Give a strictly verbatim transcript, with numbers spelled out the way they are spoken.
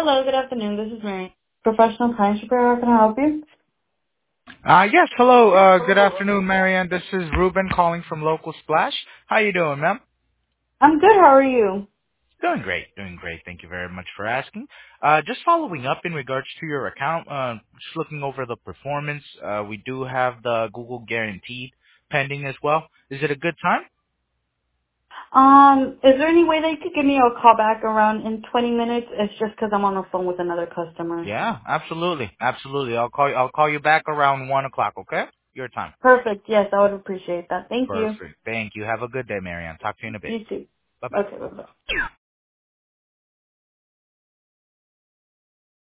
Hello, good afternoon. This is Mary. Professional science repair, how can I help you? Uh, yes, hello. Uh, good afternoon, Marianne. This is Ruben calling from Local Splash. How you doing, ma'am? I'm good, how are you? Doing great, doing great. Thank you very much for asking. Uh, just following up in regards to your account, uh, just looking over the performance. Uh, we do have the Google Guaranteed pending as well. Is it a good time? Um, is there any way that you could give me a call back around in twenty minutes? It's just 'cause I'm on the phone with another customer. Yeah, absolutely, absolutely. I'll call you. I'll call you back around one o'clock. Okay, your time. Perfect, yes, I would appreciate that. Thank you. Perfect. Thank you. Have a good day, Marianne. Talk to you in a bit. You too. Bye bye. Okay, bye-bye.